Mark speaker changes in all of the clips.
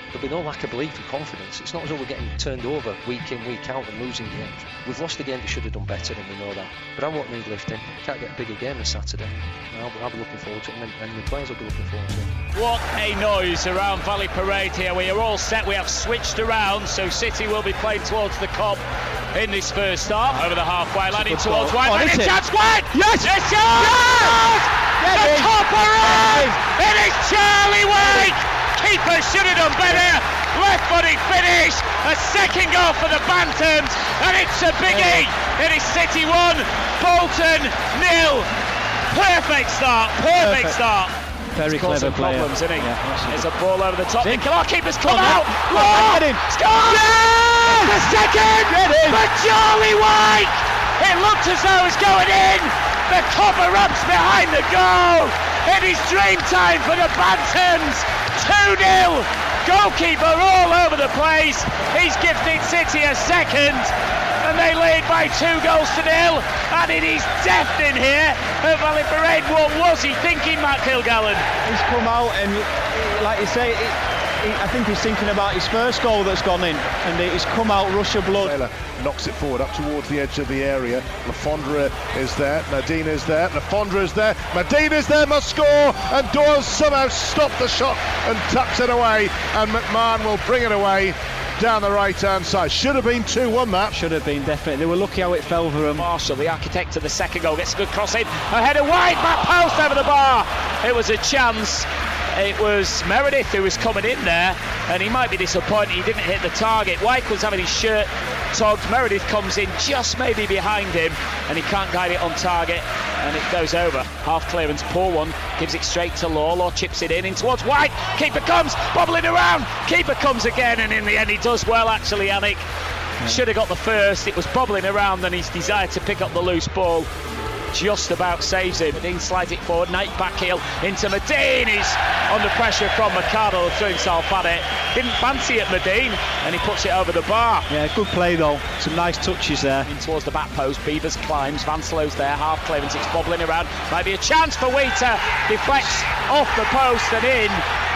Speaker 1: there'll be no lack of belief and confidence. It's not as though we're getting turned over week in, week out and losing games. We've lost the game we should have done better, and we know that. But I won't need lifting. Can't get a bigger game this Saturday. I'll be looking forward to it, and the players will be looking forward to it.
Speaker 2: What a noise around Valley Parade here. We are all set. We have switched around, so City will be playing towards the Cobb in this first half. Over the halfway line, in towards White.
Speaker 3: Oh,
Speaker 2: and it's chance White!
Speaker 3: Yes!
Speaker 2: It's yes! The topper is! It is Charlie White! Keeper should have done better. Left-footed finish. A second goal for the Bantams, and it's a biggie. It is City 1, Bolton 0. Perfect start. Perfect start.
Speaker 3: Very clever player.
Speaker 2: Problems, isn't he?
Speaker 3: Yeah,
Speaker 2: there's a ball over the top.
Speaker 3: Zink.
Speaker 2: Nicola, keeper's come out.
Speaker 3: Get in.
Speaker 2: Score!
Speaker 3: Yes!
Speaker 2: The second for Charlie White. It looked as though it was going in. The copper ramps behind the goal. It is dream time for the Bantams. 2-0. Goalkeeper all over the place. He's gifted City a second, and they lead by 2 goals to 0. And it is death in here at Valley Parade. What was he thinking, Matt Kilgallen?
Speaker 3: He's come out and, like you say, I think he's thinking about his first goal that's gone in, and he's come out rush of blood.
Speaker 4: Taylor knocks it forward up towards the edge of the area. Lafondra is there, Medina is there, Lafondra is there, Medina is there, must score, and Doyle somehow stopped the shot and tucks it away, and McMahon will bring it away down the right hand side. Should have been 2-1 that.
Speaker 3: Should have been, definitely. They were lucky how it fell for them.
Speaker 2: Marshall, the architect of the second goal, gets a good cross in, ahead of White, back post over the bar. It was a chance. It was Meredith who was coming in there, and he might be disappointed he didn't hit the target. White was having his shirt tugged. Meredith comes in just maybe behind him, and he can't guide it on target, and it goes over. Half clearance, poor one, gives it straight to Law. Law chips it in towards White. Keeper comes, bobbling around. Keeper comes again, and in the end he does well, actually, Yannick. Should have got the first. It was bobbling around, and his desire to pick up the loose ball just about saves him. Medine slides it forward, Knight back heel into Medine. He's under pressure from Mercado, threw himself at it. Didn't fancy it, Medine, and he puts it over the bar.
Speaker 3: Yeah, good play though. Some nice touches there.
Speaker 2: In towards the back post, Beavers climbs, Vanslow's there, half clearance, it's bobbling around. Might be a chance for Wheater. Deflects off the post and in.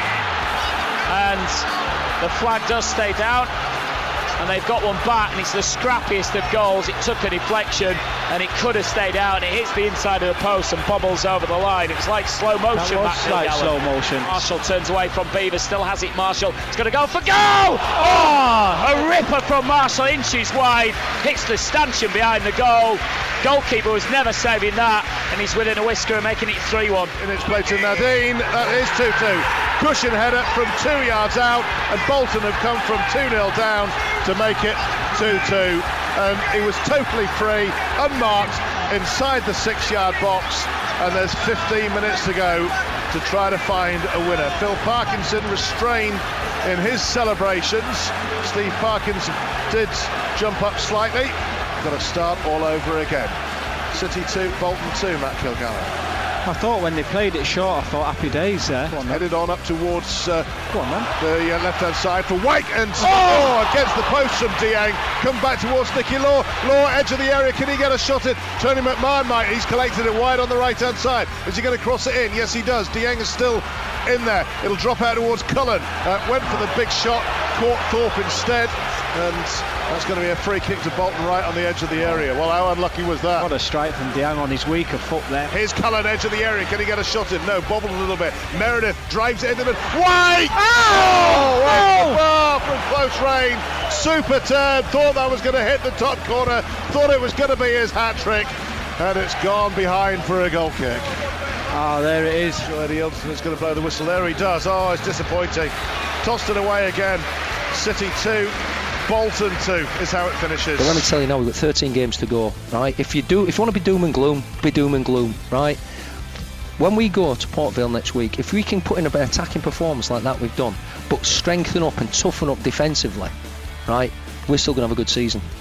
Speaker 2: And the flag does stay down. And they've got one back, and it's the scrappiest of goals. It took a deflection, and it could have stayed out. It hits the inside of the post and bobbles over the line. It was like slow motion.
Speaker 3: That was like slow motion.
Speaker 2: Marshall turns away from Beavers, still has it. Marshall is going to go for goal. Oh, a ripper from Marshall, inches wide, hits the stanchion behind the goal. Goalkeeper was never saving that, and he's within a whisker and making it 3-1.
Speaker 4: In its play to Nadine, that is 2-2. Cushion header from 2 yards out, and Bolton have come from 2-0 down to make it 2-2. And he was totally free, unmarked, inside the 6-yard box, and there's 15 minutes to go to try to find a winner. Phil Parkinson restrained in his celebrations. Steve Parkins did jump up slightly. Got to start all over again. City 2, Bolton 2, Matt Kilgallen.
Speaker 3: I thought when they played it short, I thought happy days there.
Speaker 4: Headed on up towards
Speaker 3: Go on, then.
Speaker 4: the left-hand side for White, and against the post from Dieng. Come back towards Nicky Law. Law, edge of the area. Can he get a shot at Tony McMahon? Might. He's collected it wide on the right-hand side. Is he going to cross it in? Yes, he does. Dieng is still in there. It'll drop out towards Cullen. Went for the big shot, caught Thorpe instead, and that's going to be a free kick to Bolton right on the edge of the area. Well, how unlucky was that?
Speaker 3: What a strike from Dieng on his weaker foot there.
Speaker 4: Here's Cullen, edge of the area. Can he get a shot in? No, bobbled a little bit. Meredith drives it into the White! Oh! Bar from close range. Super turn. Thought that was going to hit the top corner. Thought it was going to be his hat-trick. And it's gone behind for a goal kick.
Speaker 3: There it is.
Speaker 4: Eddie Elston's going to blow the whistle. There he does. Oh, it's disappointing. Tossed it away again. City 2, Bolton 2 is how it finishes.
Speaker 1: But let me tell you now, we've got 13 games to go, right? If you want to be doom and gloom, be doom and gloom, right? When we go to Port Vale next week, if we can put in a bit of attacking performance like that we've done, but strengthen up and toughen up defensively, right, we're still going to have a good season.